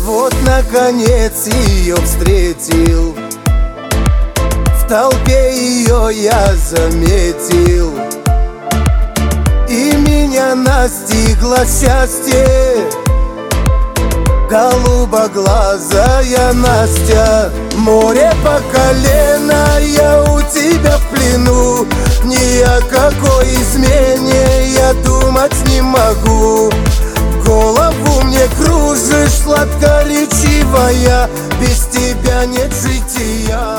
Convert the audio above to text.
Вот наконец ее встретил, в толпе ее я заметил, и меня настигло счастье. Голубоглазая Настя, море по колено, я у тебя в плену. Ни о какой измене я думать не могу. Голову мне кружишь, сладкоречивая, без тебя нет жития.